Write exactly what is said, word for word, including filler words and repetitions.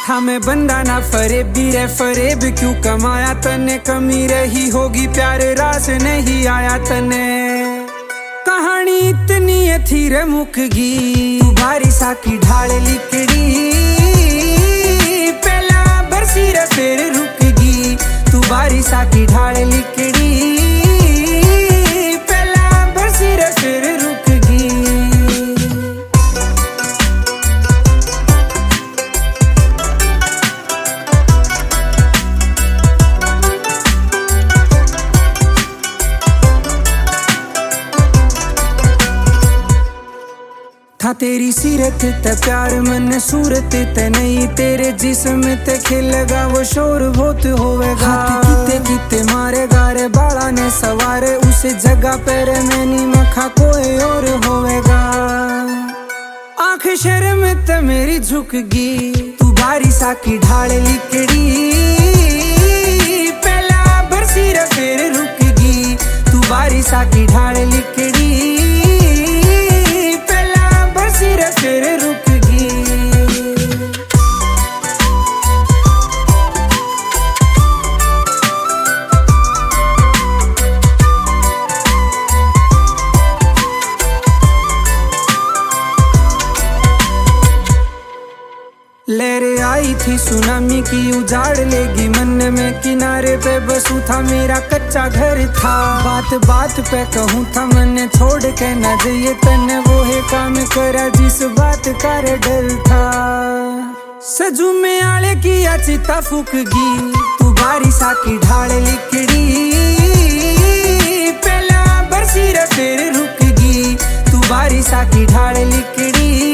था मैं बंदा ना फरेब भी रे फरेब क्यों कमाया तने, कमी रही होगी प्यार रास नहीं आया तने। कहानी इतनी थी रे मुकगी बारिश की ढाल लिकड़ी, पहला बरसी रे फिर रुकगी तू बारिश की ढाल लिकड़ी, पहला बरसी रे फिर रुकगी। था तेरी सीरत ते प्यार मन सूरत ते नहीं, तेरे जिस्म ते खिलेगा वो शोर बहुत होवेगा। हाथ किते किते मारेगा रे बाला ने सवारे, उस जगह पर मैंने मखा कोई और होवेगा। आंख शर्म ते मेरी झुकगी तू बारिश की ढाल लिकड़ी, पहला बरसी रे फिर रुकगी तू बारिश की ढाल लिकड़ी, फिर रुकगी। लहरें आई थी सुनामी की उजाड़ लेगी मन में, किनारे पे बसू था मेरा कच्चा घर था। बात बात पे कहूँ था मैंने छोड़ के न जाइए तने, वो है काम करा जिस बात का रे डर था। सजू में आले की चिता फूकगी तू बारिश की ढाल लिकड़ी, पहला बरसी रे फिर रुकगी तू बारिश की ढाल लिकड़ी,